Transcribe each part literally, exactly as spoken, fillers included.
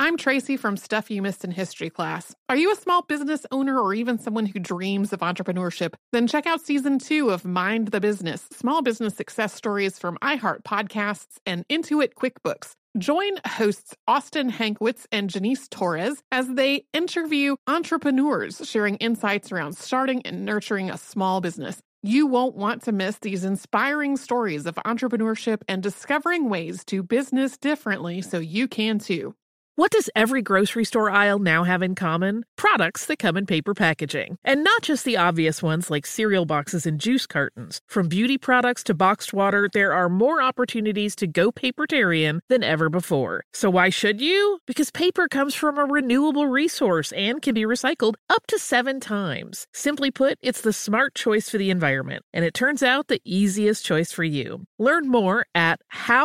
I'm Tracy from Stuff You Missed in History class. Are you a small business owner or even someone who dreams of entrepreneurship? Then check out season two of Mind the Business, small business success stories from iHeart Podcasts and Intuit QuickBooks. Join hosts Austin Hankwitz and Janice Torres as they interview entrepreneurs sharing insights around starting and nurturing a small business. You won't want to miss these inspiring stories of entrepreneurship and discovering ways to business differently so you can too. What does every grocery store aisle now have in common? Products that come in paper packaging. And not just the obvious ones like cereal boxes and juice cartons. From beauty products to boxed water, there are more opportunities to go papertarian than ever before. So why should you? Because paper comes from a renewable resource and can be recycled up to seven times. Simply put, it's the smart choice for the environment. And it turns out the easiest choice for you. Learn more at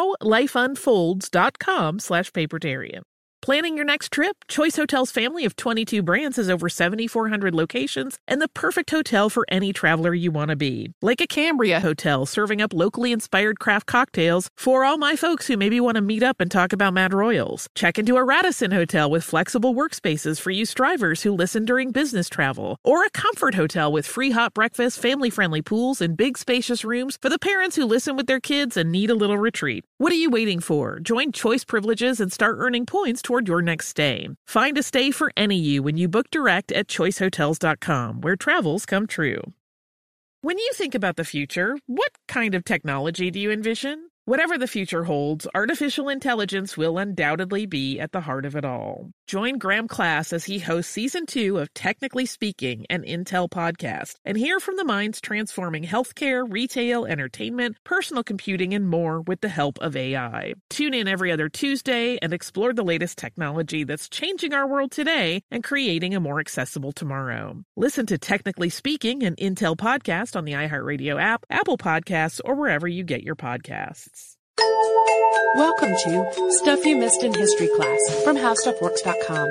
howlifeunfolds.com slash papertarian. Planning your next trip? Choice Hotels' family of twenty-two brands has over seventy-four hundred locations and the perfect hotel for any traveler you want to be. Like a Cambria Hotel, serving up locally inspired craft cocktails for all my folks who maybe want to meet up and talk about Mad Royals. Check into a Radisson Hotel with flexible workspaces for you strivers who listen during business travel. Or a Comfort Hotel with free hot breakfast, family-friendly pools, and big spacious rooms for the parents who listen with their kids and need a little retreat. What are you waiting for? Join Choice Privileges and start earning points toward your next stay. Find a stay for any you when you book direct at choice hotels dot com, where travels come true. When you think about the future, what kind of technology do you envision? Whatever the future holds, artificial intelligence will undoubtedly be at the heart of it all. Join Graham Class as he hosts season two of Technically Speaking, an Intel podcast, and hear from the minds transforming healthcare, retail, entertainment, personal computing, and more with the help of A I. Tune in every other Tuesday and explore the latest technology that's changing our world today and creating a more accessible tomorrow. Listen to Technically Speaking, an Intel podcast on the iHeartRadio app, Apple Podcasts, or wherever you get your podcasts. Welcome to Stuff You Missed in History class from how stuff works dot com.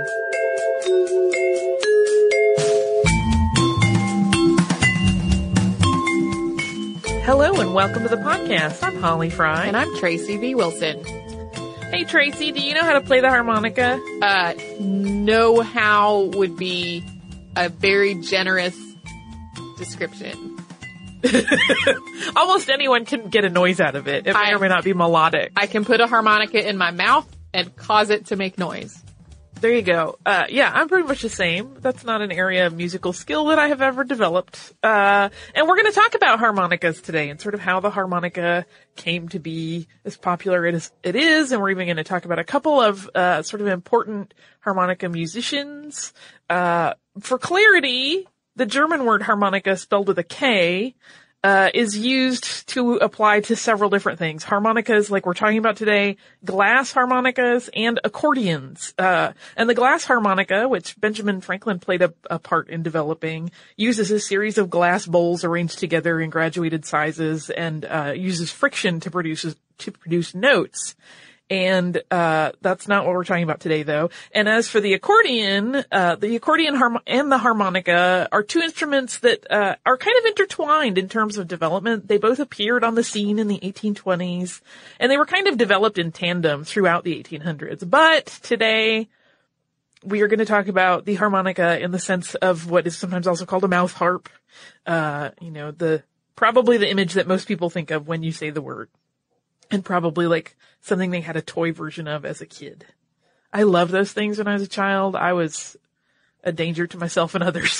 Hello and welcome to the podcast. I'm Holly Fry. And I'm Tracy V. Wilson. Hey Tracy, do you know how to play the harmonica? Uh, know how would be a very generous description. Almost anyone can get a noise out of it. It may I, or may not be melodic. I can put a harmonica in my mouth and cause it to make noise. There you go. Uh, yeah, I'm pretty much the same. That's not an area of musical skill that I have ever developed. Uh, and we're going to talk about harmonicas today and sort of how the harmonica came to be as popular as it is. And we're even going to talk about a couple of, uh, sort of important harmonica musicians. Uh, for clarity, the German word harmonica, spelled with a K, uh, is used to apply to several different things. Harmonicas, like we're talking about today, glass harmonicas, and accordions. Uh, and the glass harmonica, which Benjamin Franklin played a, a part in developing, uses a series of glass bowls arranged together in graduated sizes and uh, uses friction to produce to produce notes. And, uh, that's not what we're talking about today, though. And as for the accordion, uh, the accordion harm- and the harmonica are two instruments that, uh, are kind of intertwined in terms of development. They both appeared on the scene in the eighteen twenties, and they were kind of developed in tandem throughout the eighteen hundreds. But today, we are going to talk about the harmonica in the sense of what is sometimes also called a mouth harp. Uh, you know, the, probably the image that most people think of when you say the word. And probably like something they had a toy version of as a kid. I loved those things when I was a child. I was a danger to myself and others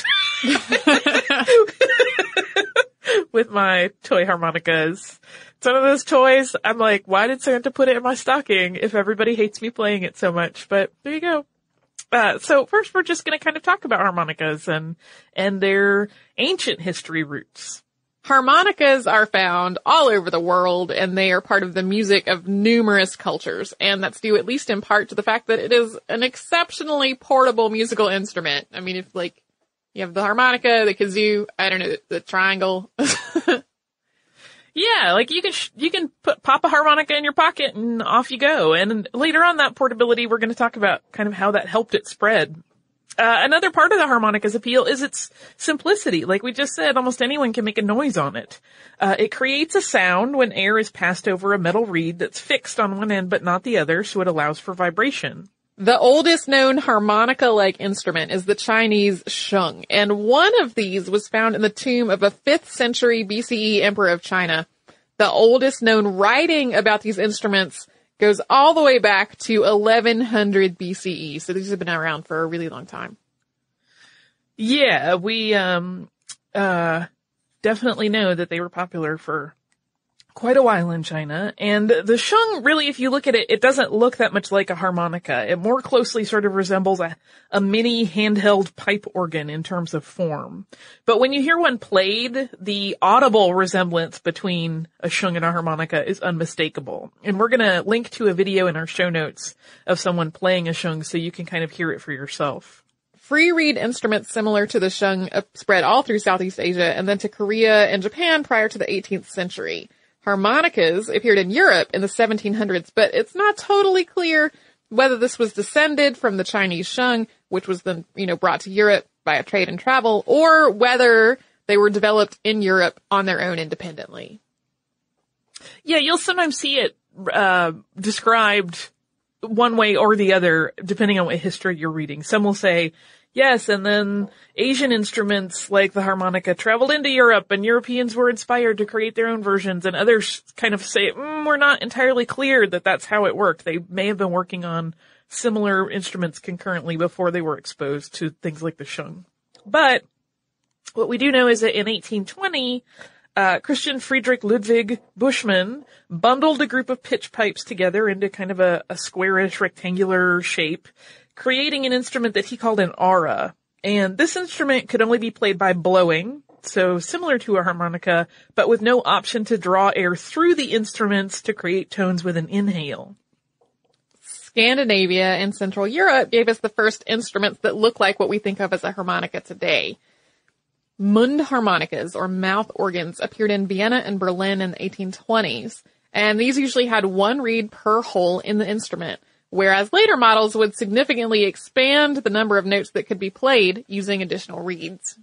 with my toy harmonicas. It's one of those toys. I'm like, why did Santa put it in my stocking if everybody hates me playing it so much? But there you go. Uh, so first we're just going to kind of talk about harmonicas and, and their ancient history roots. Harmonicas are found all over the world, and they are part of the music of numerous cultures. And that's due at least in part to the fact that it is an exceptionally portable musical instrument. I mean, if like you have the harmonica, the kazoo, I don't know, the, the triangle. Yeah, like you can sh- you can put pop a harmonica in your pocket and off you go. And later on, that portability, we're going to talk about kind of how that helped it spread. Uh, another part of the harmonica's appeal is its simplicity. Like we just said, almost anyone can make a noise on it. Uh, it creates a sound when air is passed over a metal reed that's fixed on one end but not the other, so it allows for vibration. The oldest known harmonica-like instrument is the Chinese sheng, and one of these was found in the tomb of a fifth century B C E emperor of China. The oldest known writing about these instruments goes all the way back to eleven hundred B C E, so these have been around for a really long time. Yeah, we um uh definitely know that they were popular for quite a while in China. And the sheng, really, if you look at it, it doesn't look that much like a harmonica. It more closely sort of resembles a, a mini handheld pipe organ in terms of form. But when you hear one played, the audible resemblance between a sheng and a harmonica is unmistakable. And we're going to link to a video in our show notes of someone playing a sheng so you can kind of hear it for yourself. Free reed instruments similar to the sheng spread all through Southeast Asia and then to Korea and Japan prior to the eighteenth century. Harmonicas appeared in Europe in the seventeen hundreds, but it's not totally clear whether this was descended from the Chinese sheng, which was then, you know, brought to Europe via trade and travel, or whether they were developed in Europe on their own independently. Yeah, you'll sometimes see it uh described one way or the other, depending on what history you're reading. Some will say, yes, and then Asian instruments like the harmonica traveled into Europe and Europeans were inspired to create their own versions, and others kind of say, mm, we're not entirely clear that that's how it worked. They may have been working on similar instruments concurrently before they were exposed to things like the sheng. But what we do know is that in eighteen twenty, uh, Christian Friedrich Ludwig Buschmann bundled a group of pitch pipes together into kind of a, a squarish rectangular shape, creating an instrument that he called an aura. And this instrument could only be played by blowing, so similar to a harmonica, but with no option to draw air through the instruments to create tones with an inhale. Scandinavia and Central Europe gave us the first instruments that look like what we think of as a harmonica today. Mundharmonicas, or mouth organs, appeared in Vienna and Berlin in the eighteen twenties, and these usually had one reed per hole in the instrument, whereas later models would significantly expand the number of notes that could be played using additional reeds.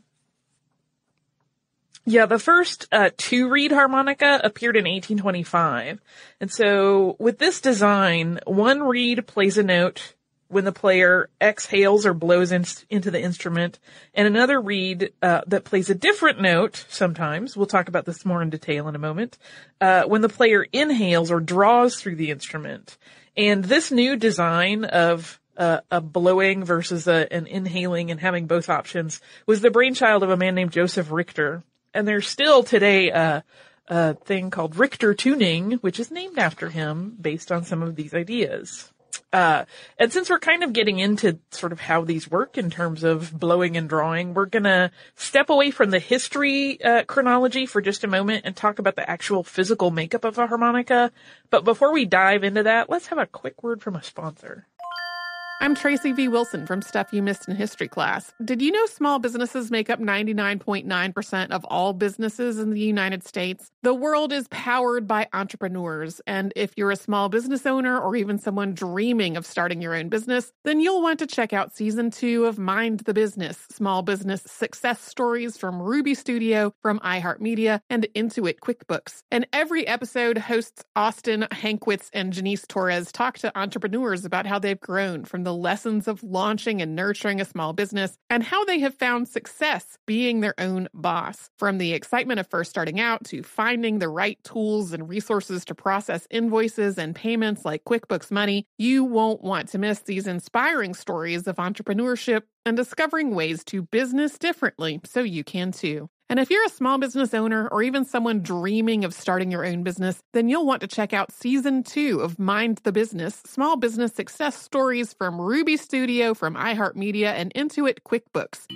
Yeah, the first uh, two-reed harmonica appeared in eighteen twenty-five. And so with this design, one reed plays a note when the player exhales or blows in, into the instrument, and another reed uh, that plays a different note sometimes, we'll talk about this more in detail in a moment, uh, when the player inhales or draws through the instrument. And this new design of uh, a blowing versus a, an inhaling and having both options was the brainchild of a man named Joseph Richter. And there's still today a, a thing called Richter tuning, which is named after him based on some of these ideas. Uh, and since we're kind of getting into sort of how these work in terms of blowing and drawing, we're gonna step away from the history, uh, chronology for just a moment and talk about the actual physical makeup of a harmonica. But before we dive into that, let's have a quick word from a sponsor. I'm Tracy V. Wilson from Stuff You Missed in History Class. Did you know small businesses make up ninety-nine point nine percent of all businesses in the United States? The world is powered by entrepreneurs, and if you're a small business owner or even someone dreaming of starting your own business, then you'll want to check out Season two of Mind the Business, Small Business Success Stories from Ruby Studio, from iHeartMedia, and Intuit QuickBooks. And every episode, hosts Austin Hankwitz and Janice Torres talk to entrepreneurs about how they've grown from the lessons of launching and nurturing a small business and how they have found success being their own boss. From the excitement of first starting out to finding the right tools and resources to process invoices and payments like QuickBooks Money, you won't want to miss these inspiring stories of entrepreneurship and discovering ways to business differently so you can too. And if you're a small business owner or even someone dreaming of starting your own business, then you'll want to check out Season two of Mind the Business, Small Business Success Stories from Ruby Studio, from iHeartMedia, and Intuit QuickBooks.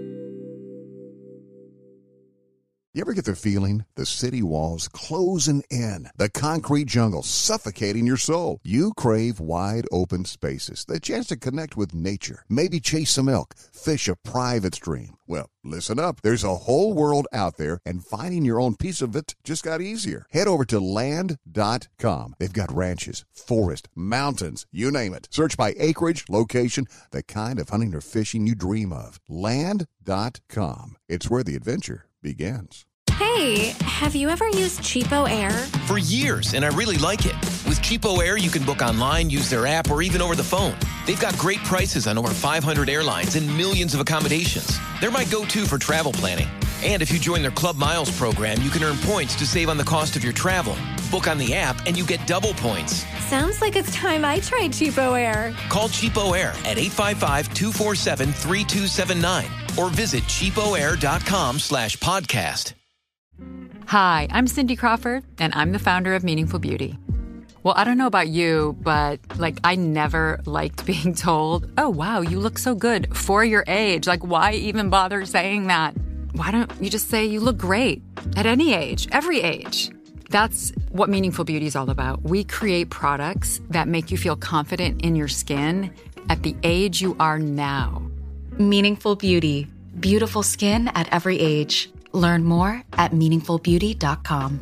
You ever get the feeling the city walls closing in, the concrete jungle suffocating your soul? You crave wide open spaces, the chance to connect with nature, maybe chase some elk, fish a private stream. Well, listen up. There's a whole world out there, and finding your own piece of it just got easier. Head over to land dot com. They've got ranches, forest, mountains, you name it. Search by acreage, location, the kind of hunting or fishing you dream of. land dot com. It's where the adventure begins. Hey, have you ever used Cheapo Air? For years, and I really like it. With Cheapo Air, you can book online, use their app, or even over the phone. They've got great prices on over five hundred airlines and millions of accommodations. They're my go-to for travel planning. And if you join their Club Miles program, you can earn points to save on the cost of your travel. Book on the app and you get double points. Sounds like it's time I tried Cheapo Air. Call Cheapo Air at eight five five, two four seven, three two seven nine or visit cheapoair.com slash podcast. Hi, I'm Cindy Crawford, and I'm the founder of Meaningful Beauty. Well, I don't know about you, but, like, I never liked being told, oh, wow, you look so good for your age. Like, why even bother saying that? Why don't you just say you look great at any age, every age? That's what Meaningful Beauty is all about. We create products that make you feel confident in your skin at the age you are now. Meaningful Beauty. Beautiful skin at every age. Learn more at meaningful beauty dot com.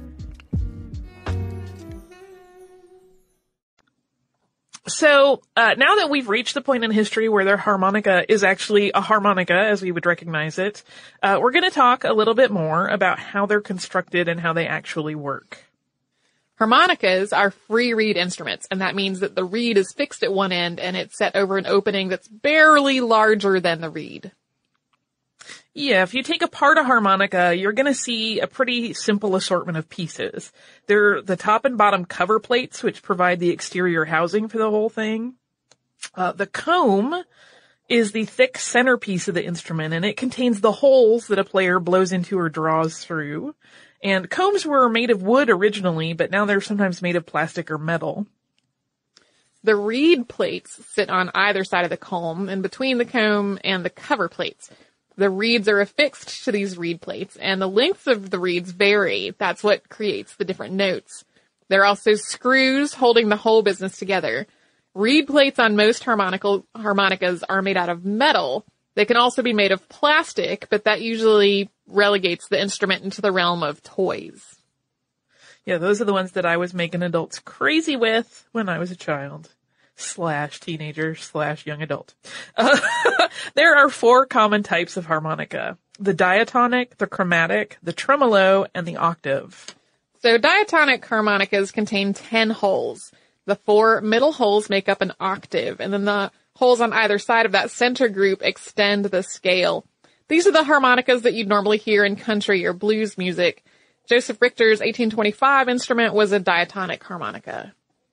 So uh, now that we've reached the point in history where their harmonica is actually a harmonica, as we would recognize it, uh, we're going to talk a little bit more about how they're constructed and how they actually work. Harmonicas are free reed instruments, and that means that the reed is fixed at one end and it's set over an opening that's barely larger than the reed. Yeah, if you take apart a harmonica, you're going to see a pretty simple assortment of pieces. They're the top and bottom cover plates, which provide the exterior housing for the whole thing. Uh, the comb is the thick centerpiece of the instrument, and it contains the holes that a player blows into or draws through. And combs were made of wood originally, but now they're sometimes made of plastic or metal. The reed plates sit on either side of the comb and between the comb and the cover plates. The reeds are affixed to these reed plates, and the lengths of the reeds vary. That's what creates the different notes. There are also screws holding the whole business together. Reed plates on most harmonical, harmonicas are made out of metal. They can also be made of plastic, but that usually relegates the instrument into the realm of toys. Yeah, those are the ones that I was making adults crazy with when I was a child. Slash teenager slash young adult. Uh, there are four common types of harmonica. The diatonic, the chromatic, the tremolo, and the octave. So diatonic harmonicas contain ten holes. The four middle holes make up an octave, and then the holes on either side of that center group extend the scale. These are the harmonicas that you'd normally hear in country or blues music. Joseph Richter's eighteen twenty-five instrument was a diatonic harmonica.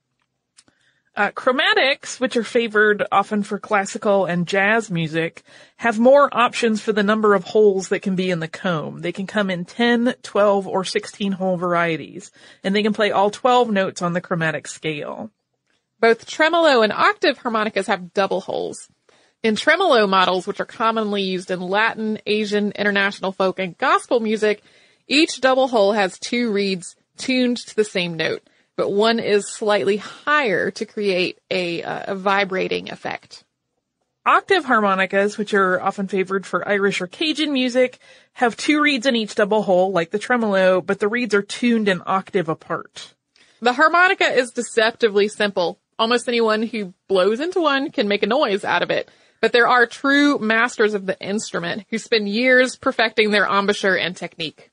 Uh, chromatics, which are favored often for classical and jazz music, have more options for the number of holes that can be in the comb. They can come in ten, twelve, or sixteen hole varieties, and they can play all twelve notes on the chromatic scale. Both tremolo and octave harmonicas have double holes. In tremolo models, which are commonly used in Latin, Asian, international folk, and gospel music, each double hole has two reeds tuned to the same note, but one is slightly higher to create a, uh, a vibrating effect. Octave harmonicas, which are often favored for Irish or Cajun music, have two reeds in each double hole, like the tremolo, but the reeds are tuned an octave apart. The harmonica is deceptively simple. Almost anyone who blows into one can make a noise out of it. But there are true masters of the instrument who spend years perfecting their embouchure and technique.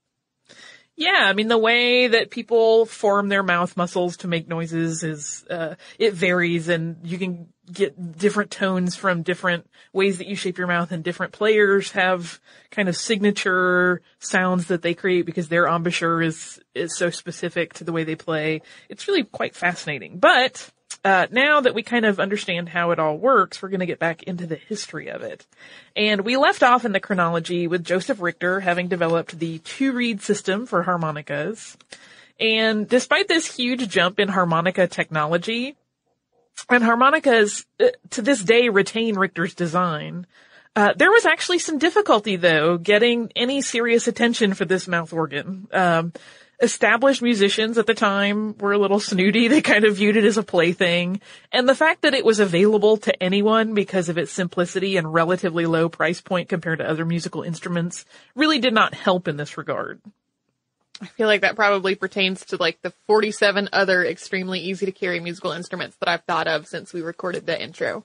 Yeah, I mean, the way that people form their mouth muscles to make noises is, uh, it varies, and you can get different tones from different ways that you shape your mouth, and different players have kind of signature sounds that they create because their embouchure is, is so specific to the way they play. It's really quite fascinating. But, uh, now that we kind of understand how it all works, we're going to get back into the history of it. And we left off in the chronology with Joseph Richter having developed the two-reed system for harmonicas. And despite this huge jump in harmonica technology, and harmonicas uh, to this day retain Richter's design, uh, there was actually some difficulty, though, getting any serious attention for this mouth organ. Um, Established musicians at the time were a little snooty. They kind of viewed it as a plaything. And the fact that it was available to anyone because of its simplicity and relatively low price point compared to other musical instruments really did not help in this regard. I feel like that probably pertains to like the forty-seven other extremely easy to carry musical instruments that I've thought of since we recorded the intro.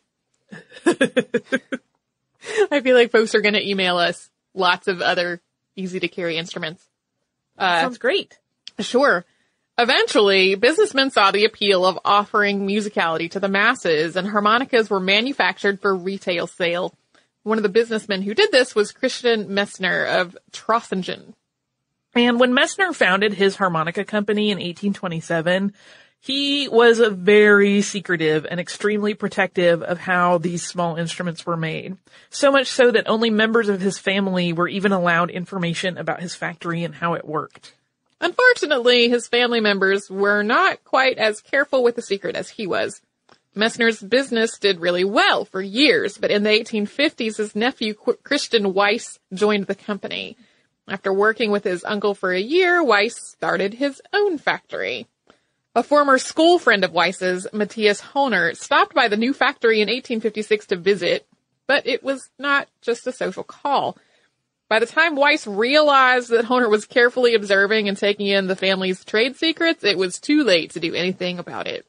I feel like folks are going to email us lots of other easy to carry instruments. Uh, Sounds great. Sure. Eventually, businessmen saw the appeal of offering musicality to the masses, and harmonicas were manufactured for retail sale. One of the businessmen who did this was Christian Messner of Trossingen. And when Messner founded his harmonica company in eighteen twenty-seven, he was very secretive and extremely protective of how these small instruments were made. So much so that only members of his family were even allowed information about his factory and how it worked. Unfortunately, his family members were not quite as careful with the secret as he was. Messner's business did really well for years, but in the eighteen fifties, his nephew Christian Weiss joined the company. After working with his uncle for a year, Weiss started his own factory. A former school friend of Weiss's, Matthias Hohner, stopped by the new factory in eighteen fifty-six to visit, but it was not just a social call. By the time Weiss realized that Hohner was carefully observing and taking in the family's trade secrets, it was too late to do anything about it.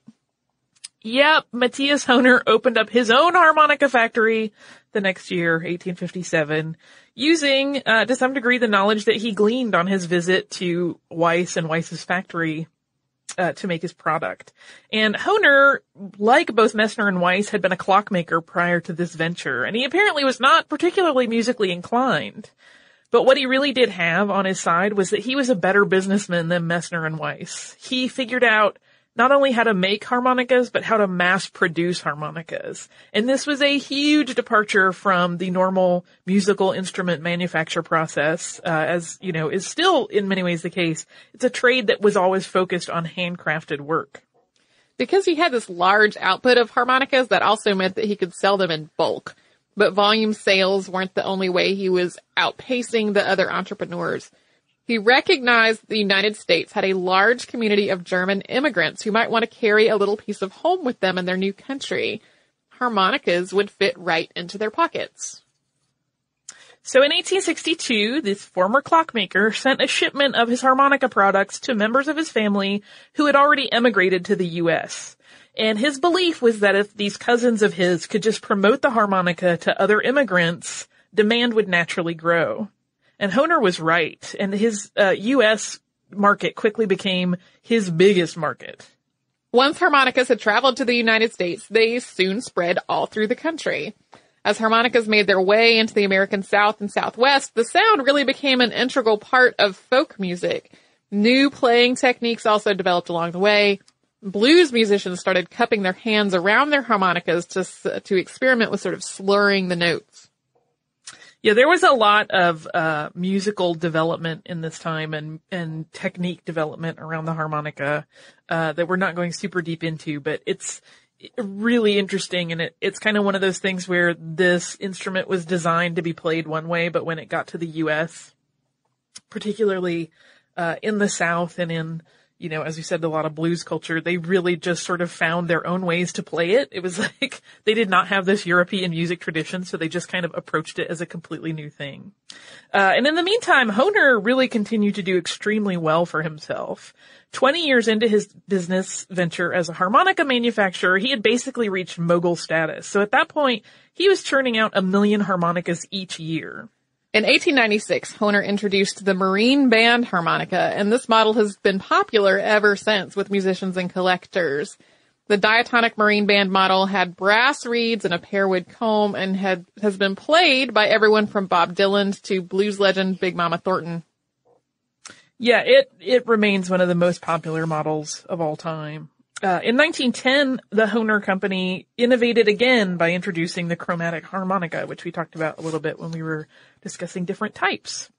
Yep, Matthias Hohner opened up his own harmonica factory the next year, eighteen fifty-seven, using, uh, to some degree, the knowledge that he gleaned on his visit to Weiss and Weiss's factory uh, to make his product. And Hohner, like both Messner and Weiss, had been a clockmaker prior to this venture, and he apparently was not particularly musically inclined. But what he really did have on his side was that he was a better businessman than Messner and Weiss. He figured out not only how to make harmonicas, but how to mass produce harmonicas. And this was a huge departure from the normal musical instrument manufacture process, uh, as, you know, is still in many ways the case. It's a trade that was always focused on handcrafted work. Because he had this large output of harmonicas, that also meant that he could sell them in bulk. But volume sales weren't the only way he was outpacing the other entrepreneurs. He recognized the United States had a large community of German immigrants who might want to carry a little piece of home with them in their new country. Harmonicas would fit right into their pockets. So in eighteen sixty-two, this former clockmaker sent a shipment of his harmonica products to members of his family who had already emigrated to the U S. And his belief was that if these cousins of his could just promote the harmonica to other immigrants, demand would naturally grow. And Hohner was right, and his uh, U S market quickly became his biggest market. Once harmonicas had traveled to the United States, they soon spread all through the country. As harmonicas made their way into the American South and Southwest, the sound really became an integral part of folk music. New playing techniques also developed along the way. Blues musicians started cupping their hands around their harmonicas to, to experiment with sort of slurring the notes. Yeah, there was a lot of uh musical development in this time and and technique development around the harmonica uh that we're not going super deep into, but it's really interesting, and it, it's kind of one of those things where this instrument was designed to be played one way, but when it got to the U S, particularly uh in the South and in, you know, as we said, a lot of blues culture, they really just sort of found their own ways to play it. It was like they did not have this European music tradition, so they just kind of approached it as a completely new thing. Uh, and in the meantime, Hohner really continued to do extremely well for himself. Twenty years into his business venture as a harmonica manufacturer, he had basically reached mogul status. So at that point, he was churning out a million harmonicas each year. In eighteen ninety-six, Hohner introduced the Marine Band harmonica, and this model has been popular ever since with musicians and collectors. The diatonic Marine Band model had brass reeds and a pearwood comb and had has been played by everyone from Bob Dylan to blues legend Big Mama Thornton. Yeah, it, it remains one of the most popular models of all time. Uh, in nineteen ten, the Hohner Company innovated again by introducing the chromatic harmonica, which we talked about a little bit when we were discussing different types.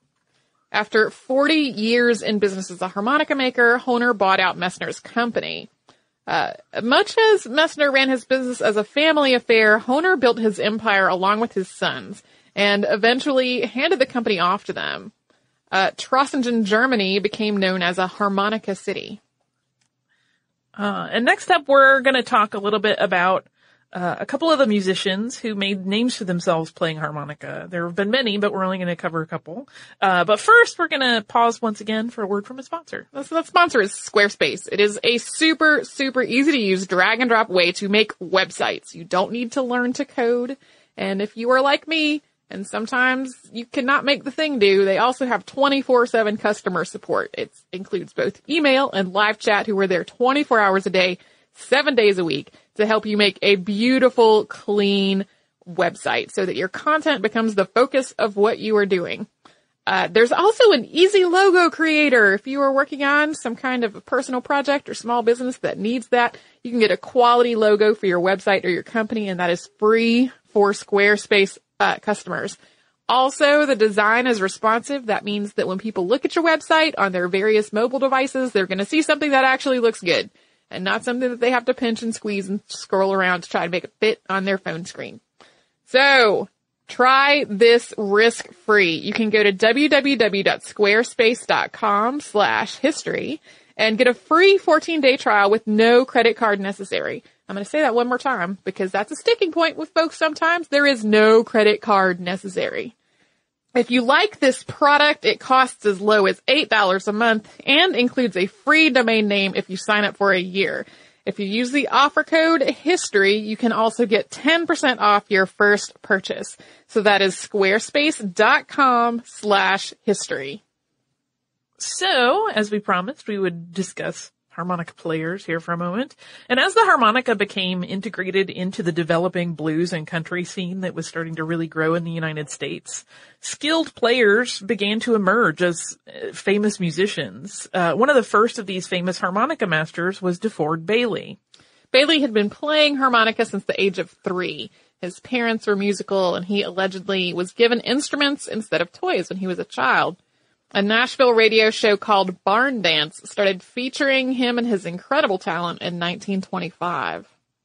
After forty years in business as a harmonica maker, Hohner bought out Messner's company. Uh, much as Messner ran his business as a family affair, Hohner built his empire along with his sons and eventually handed the company off to them. Uh, Trossingen, Germany became known as a harmonica city. Uh, and next up, we're going to talk a little bit about uh, a couple of the musicians who made names for themselves playing harmonica. There have been many, but we're only going to cover a couple. Uh, but first, we're going to pause once again for a word from a sponsor. That sponsor is Squarespace. It is a super, super easy to use drag and drop way to make websites. You don't need to learn to code. And if you are like me And sometimes you cannot make the thing do. They also have twenty-four seven customer support. It includes both email and live chat, who are there twenty-four hours a day, seven days a week, to help you make a beautiful, clean website so that your content becomes the focus of what you are doing. Uh, there's also an easy logo creator. If you are working on some kind of a personal project or small business that needs that, you can get a quality logo for your website or your company, and that is free for Squarespace uh, customers. Also, the design is responsive. That means that when people look at your website on their various mobile devices, they're going to see something that actually looks good and not something that they have to pinch and squeeze and scroll around to try to make it fit on their phone screen. So, try this risk-free. You can go to www.squarespace.com slash history and get a free fourteen-day trial with no credit card necessary. I'm going to say that one more time because that's a sticking point with folks sometimes. There is no credit card necessary. If you like this product, it costs as low as eight dollars a month and includes a free domain name if you sign up for a year. If you use the offer code HISTORY, you can also get ten percent off your first purchase. So that is squarespace.com slash history. So, as we promised, we would discuss harmonica players here for a moment. And as the harmonica became integrated into the developing blues and country scene that was starting to really grow in the United States, skilled players began to emerge as famous musicians. Uh, one of the first of these famous harmonica masters was DeFord Bailey. Bailey had been playing harmonica since the age of three. His parents were musical, and he allegedly was given instruments instead of toys when he was a child. A Nashville radio show called Barn Dance started featuring him and his incredible talent in nineteen twenty-five.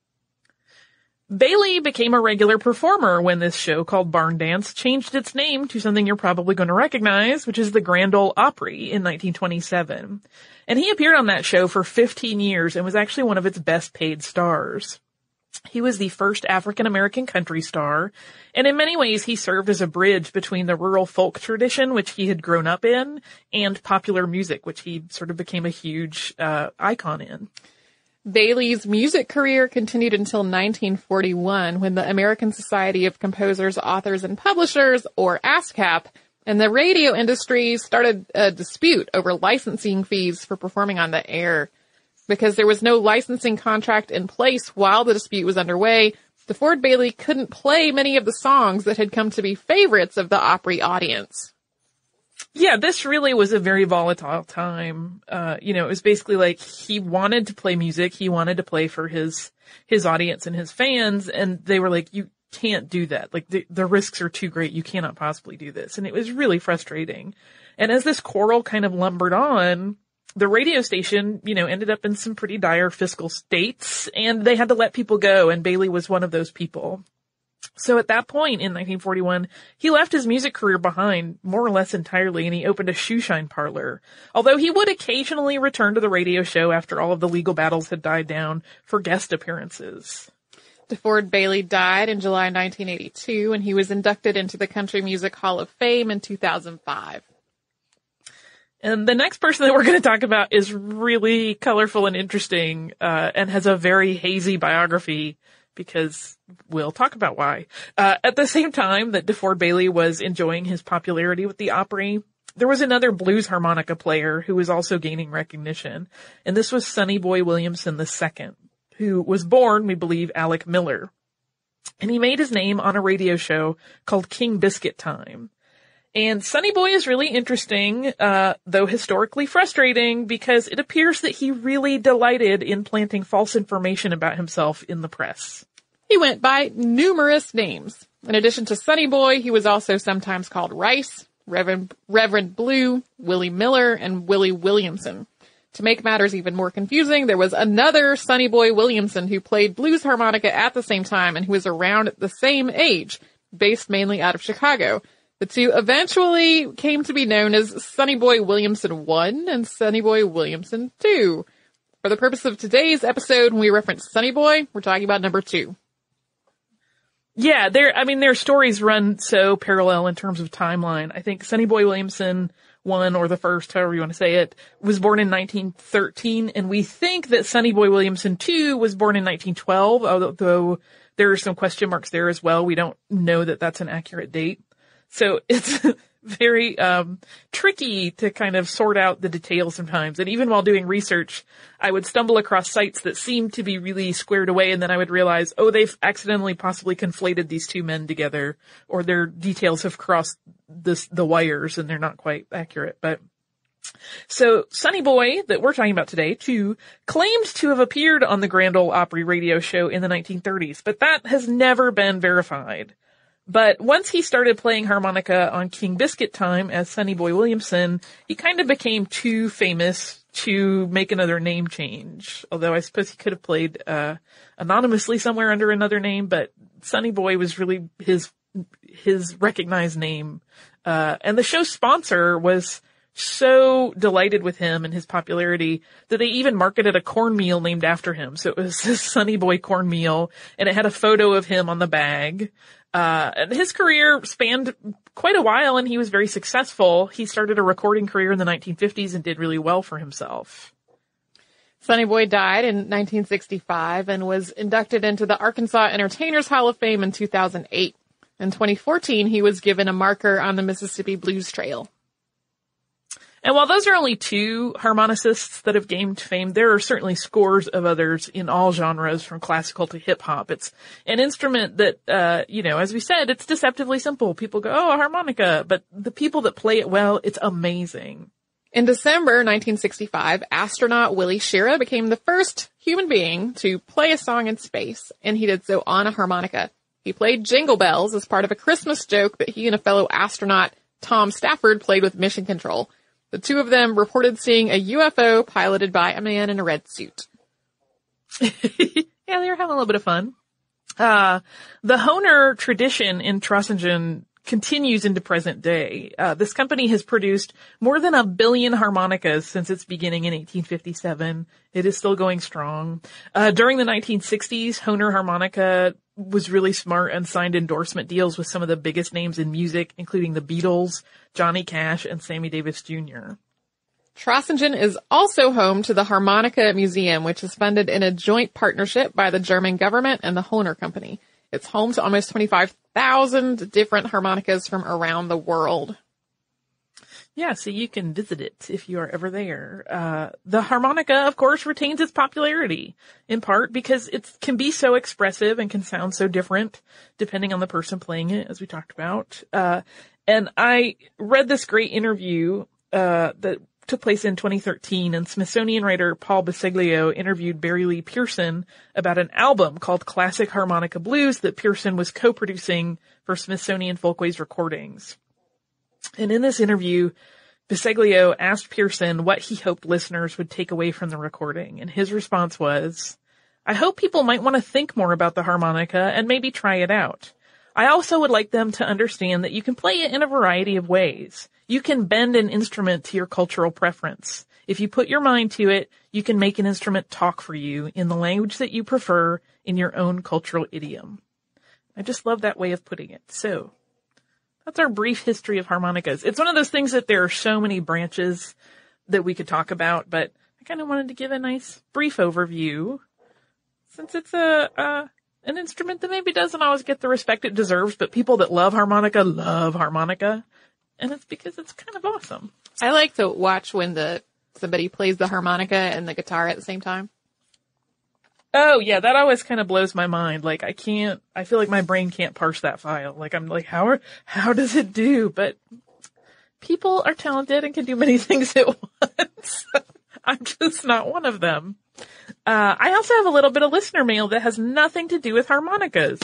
Bailey became a regular performer when this show called Barn Dance changed its name to something you're probably going to recognize, which is the Grand Ole Opry in nineteen twenty-seven. And he appeared on that show for fifteen years and was actually one of its best paid stars. He was the first African-American country star, and in many ways he served as a bridge between the rural folk tradition, which he had grown up in, and popular music, which he sort of became a huge uh, icon in. Bailey's music career continued until nineteen forty-one, when the American Society of Composers, Authors, and Publishers, or ASCAP, and the radio industry started a dispute over licensing fees for performing on the air. Because there was no licensing contract in place while the dispute was underway, DeFord Bailey couldn't play many of the songs that had come to be favorites of the Opry audience. Yeah, this really was a very volatile time. Uh, you know, it was basically like he wanted to play music. He wanted to play for his, his audience and his fans. And they were like, you can't do that. Like the, the risks are too great. You cannot possibly do this. And it was really frustrating. And as this quarrel kind of lumbered on, the radio station, you know, ended up in some pretty dire fiscal states, and they had to let people go, and Bailey was one of those people. So at that point in nineteen forty-one, he left his music career behind more or less entirely, and he opened a shoeshine parlor. Although he would occasionally return to the radio show after all of the legal battles had died down for guest appearances. DeFord Bailey died in July nineteen eighty-two, and he was inducted into the Country Music Hall of Fame in two thousand five. And the next person that we're going to talk about is really colorful and interesting, uh, and has a very hazy biography, because we'll talk about why. Uh, at the same time that DeFord Bailey was enjoying his popularity with the Opry, there was another blues harmonica player who was also gaining recognition, and this was Sonny Boy Williamson the Second, who was born, we believe, Alec Miller. And he made his name on a radio show called King Biscuit Time. And Sonny Boy is really interesting, uh, though historically frustrating, because it appears that he really delighted in planting false information about himself in the press. He went by numerous names. In addition to Sonny Boy, he was also sometimes called Rice, Reverend, Reverend Blue, Willie Miller, and Willie Williamson. To make matters even more confusing, there was another Sonny Boy Williamson who played blues harmonica at the same time and who was around at the same age, based mainly out of Chicago. The two eventually came to be known as Sonny Boy Williamson one and Sonny Boy Williamson two. For the purpose of today's episode, when we reference Sonny Boy, we're talking about number two. Yeah, their I mean, their stories run so parallel in terms of timeline. I think Sonny Boy Williamson one, or the first, however you want to say it, was born in nineteen thirteen, and we think that Sonny Boy Williamson two was born in nineteen twelve, although there are some question marks there as well. We don't know that that's an accurate date. So it's very um tricky to kind of sort out the details sometimes. And even while doing research, I would stumble across sites that seemed to be really squared away, and then I would realize, oh, they've accidentally possibly conflated these two men together, or their details have crossed this, the wires and they're not quite accurate. But so Sonny Boy, that we're talking about today, too, claimed to have appeared on the Grand Ole Opry radio show in the nineteen thirties, but that has never been verified. But once he started playing harmonica on King Biscuit Time as Sonny Boy Williamson, he kind of became too famous to make another name change. Although I suppose he could have played uh anonymously somewhere under another name, but Sonny Boy was really his his recognized name. Uh and the show's sponsor was so delighted with him and his popularity that they even marketed a cornmeal named after him. So it was this Sonny Boy cornmeal, and it had a photo of him on the bag. Uh, and his career spanned quite a while, and he was very successful. He started a recording career in the nineteen fifties and did really well for himself. Sonny Boy died in nineteen sixty-five and was inducted into the Arkansas Entertainers Hall of Fame in two thousand eight. In twenty fourteen, he was given a marker on the Mississippi Blues Trail. And while those are only two harmonicists that have gained fame, there are certainly scores of others in all genres from classical to hip hop. It's an instrument that, uh, you know, as we said, it's deceptively simple. People go, oh, a harmonica, but the people that play it well, it's amazing. In December nineteen sixty-five, astronaut Willie Schirra became the first human being to play a song in space, and he did so on a harmonica. He played Jingle Bells as part of a Christmas joke that he and a fellow astronaut, Tom Stafford, played with Mission Control. The two of them reported seeing a U F O piloted by a man in a red suit. Yeah, they were having a little bit of fun. Uh, the Hohner tradition in Trossingen continues into present day. Uh, this company has produced more than a billion harmonicas since its beginning in eighteen fifty-seven. It is still going strong. Uh, during the nineteen sixties, Hohner Harmonica was really smart and signed endorsement deals with some of the biggest names in music, including the Beatles, Johnny Cash, and Sammy Davis Junior Trossingen is also home to the Harmonica Museum, which is funded in a joint partnership by the German government and the Hohner Company. It's home to almost twenty-five thousand different harmonicas from around the world. Yeah, so you can visit it if you are ever there. Uh, the harmonica, of course, retains its popularity, in part because it can be so expressive and can sound so different depending on the person playing it, as we talked about. Uh, and I read this great interview uh, that took place in twenty thirteen, and Smithsonian writer Paul Baseglio interviewed Barry Lee Pearson about an album called Classic Harmonica Blues that Pearson was co-producing for Smithsonian Folkways Recordings. And in this interview, Baseglio asked Pearson what he hoped listeners would take away from the recording, and his response was, I hope people might want to think more about the harmonica and maybe try it out. I also would like them to understand that you can play it in a variety of ways. You can bend an instrument to your cultural preference. If you put your mind to it, you can make an instrument talk for you in the language that you prefer in your own cultural idiom. I just love that way of putting it. So that's our brief history of harmonicas. It's one of those things that there are so many branches that we could talk about, but I kind of wanted to give a nice brief overview since it's a, uh, an instrument that maybe doesn't always get the respect it deserves, but people that love harmonica love harmonica. And it's because it's kind of awesome. I like to watch when the somebody plays the harmonica and the guitar at the same time. Oh, yeah, that always kind of blows my mind. Like, I can't, I feel like my brain can't parse that file. Like, I'm like, how are, how does it do? But people are talented and can do many things at once. I'm just not one of them. Uh, I also have a little bit of listener mail that has nothing to do with harmonicas.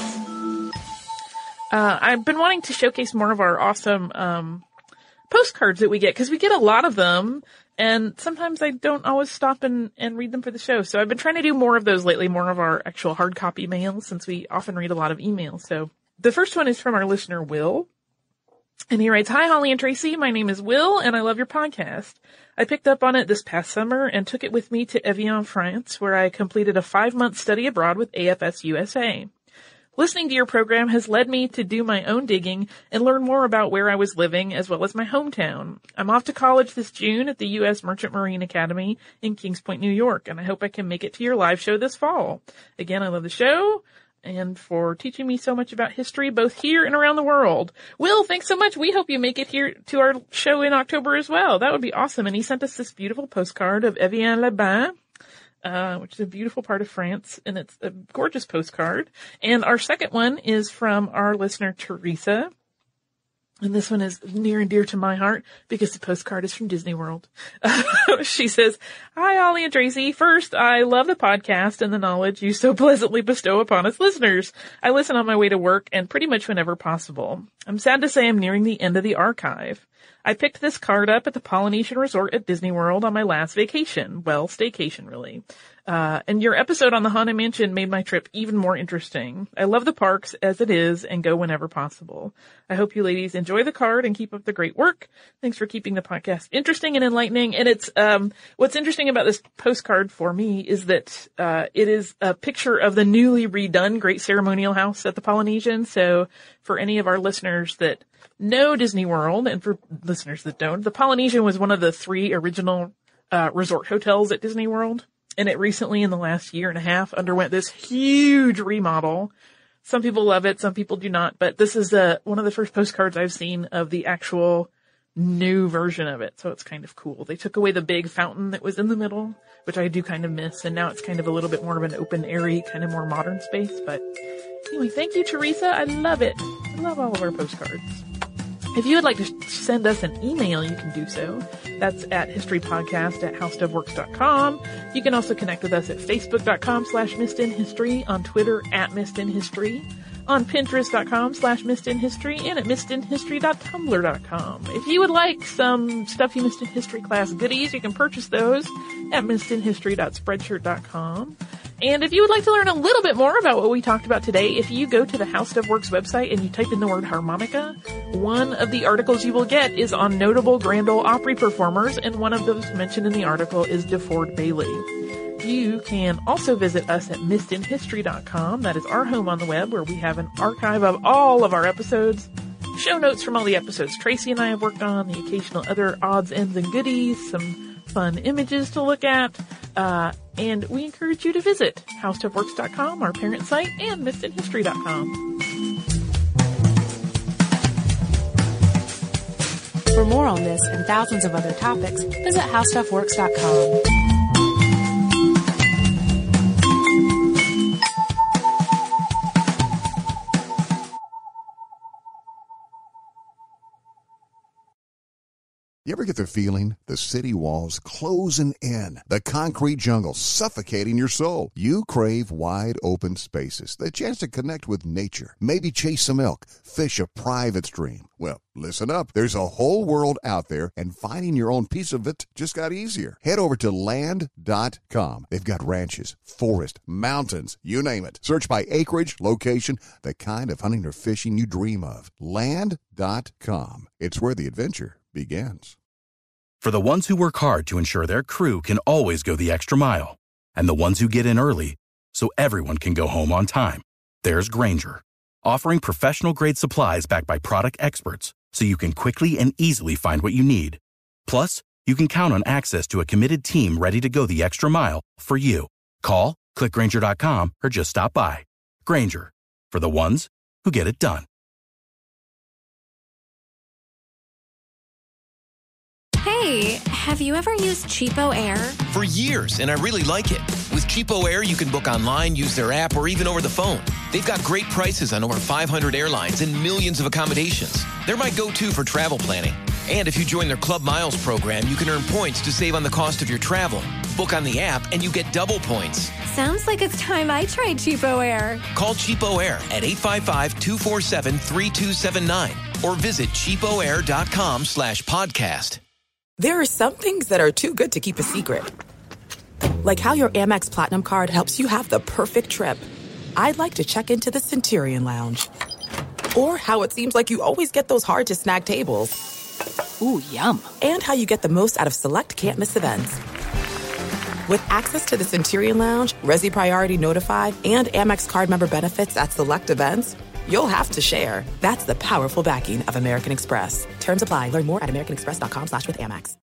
Uh, I've been wanting to showcase more of our awesome, um, postcards that we get, because we get a lot of them, and sometimes I don't always stop and, and read them for the show. So I've been trying to do more of those lately, more of our actual hard copy mail, since we often read a lot of emails. So the first one is from our listener, Will. And he writes, Hi, Holly and Tracy. My name is Will, and I love your podcast. I picked up on it this past summer and took it with me to Evian, France, where I completed a five-month study abroad with A F S U S A. Listening to your program has led me to do my own digging and learn more about where I was living as well as my hometown. I'm off to college this June at the U S Merchant Marine Academy in Kings Point, New York, and I hope I can make it to your live show this fall. Again, I love the show. and for teaching me so much about history, both here and around the world. Will, thanks so much. We hope you make it here to our show in October as well. That would be awesome. And he sent us this beautiful postcard of Evian-les-Bains, uh, which is a beautiful part of France, and it's a gorgeous postcard. And our second one is from our listener, Teresa. And this one is near and dear to my heart because the postcard is from Disney World. She says, "Hi, Ollie and Tracy. First, I love the podcast and the knowledge you so pleasantly bestow upon us listeners. I listen on my way to work and pretty much whenever possible. I'm sad to say I'm nearing the end of the archive. I picked this card up at the Polynesian Resort at Disney World on my last vacation. Well, staycation, really. Uh, and your episode on the Haunted Mansion made my trip even more interesting. I love the parks as it is and go whenever possible. I hope you ladies enjoy the card and keep up the great work. Thanks for keeping the podcast interesting and enlightening." And it's, um, what's interesting about this postcard for me is that, uh, it is a picture of the newly redone Great Ceremonial House at the Polynesian. So for any of our listeners that know Disney World, and for listeners that don't, the Polynesian was one of the three original, uh, resort hotels at Disney World. And it recently, in the last year and a half, underwent this huge remodel. Some people love it, some people do not, but this is uh, one of the first postcards I've seen of the actual new version of it, so it's kind of cool. They took away the big fountain that was in the middle, which I do kind of miss, and now it's kind of a little bit more of an open, airy, kind of more modern space. But anyway, thank you, Teresa. I love it. I love all of our postcards. If you would like to send us an email, you can do so. That's at historypodcast at howstuffworks dot com. You can also connect with us at facebook.com slash missedinhistory, on Twitter at missedinhistory, on pinterest.com slash missedinhistory, and at missedinhistory dot tumblr dot com. If you would like some Stuff You Missed in History class goodies, you can purchase those at missedinhistory dot spreadshirt dot com. And if you would like to learn a little bit more about what we talked about today, if you go to the How Stuff Works website and you type in the word harmonica, one of the articles you will get is on notable Grand Ole Opry performers, and one of those mentioned in the article is DeFord Bailey. You can also visit us at missed in history dot com. That is our home on the web, where we have an archive of all of our episodes, show notes from all the episodes Tracy and I have worked on, the occasional other odds, ends, and goodies, some fun images to look at, uh, and we encourage you to visit how stuff works dot com, our parent site, and missed in history dot com. For more on this and thousands of other topics, visit how stuff works dot com. You ever get the feeling the city walls closing in, the concrete jungle suffocating your soul? You crave wide open spaces, the chance to connect with nature, maybe chase some elk, fish a private stream. Well, listen up. There's a whole world out there, and finding your own piece of it just got easier. Head over to land dot com. They've got ranches, forest, mountains, you name it. Search by acreage, location, the kind of hunting or fishing you dream of. land dot com. It's where the adventure begins. For the ones who work hard to ensure their crew can always go the extra mile, and the ones who get in early so everyone can go home on time, there's Grainger, offering professional-grade supplies backed by product experts so you can quickly and easily find what you need. Plus, you can count on access to a committed team ready to go the extra mile for you. Call, click Grainger dot com, or just stop by. Grainger, for the ones who get it done. Hey, have you ever used Cheapo Air? For years, and I really like it. With Cheapo Air, you can book online, use their app, or even over the phone. They've got great prices on over five hundred airlines and millions of accommodations. They're my go-to for travel planning. And if you join their Club Miles program, you can earn points to save on the cost of your travel. Book on the app, and you get double points. Sounds like it's time I tried Cheapo Air. Call Cheapo Air at eight five five, two four seven, three two seven nine or visit cheapoair.com slash podcast. There are some things that are too good to keep a secret. Like how your Amex Platinum card helps you have the perfect trip. I'd like to check into the Centurion Lounge. Or how it seems like you always get those hard-to-snag tables. Ooh, yum. And how you get the most out of select can't-miss events. With access to the Centurion Lounge, Resi Priority Notified, and Amex card member benefits at select events, you'll have to share. That's the powerful backing of American Express. Terms apply. Learn more at americanexpress.com slash with Amex.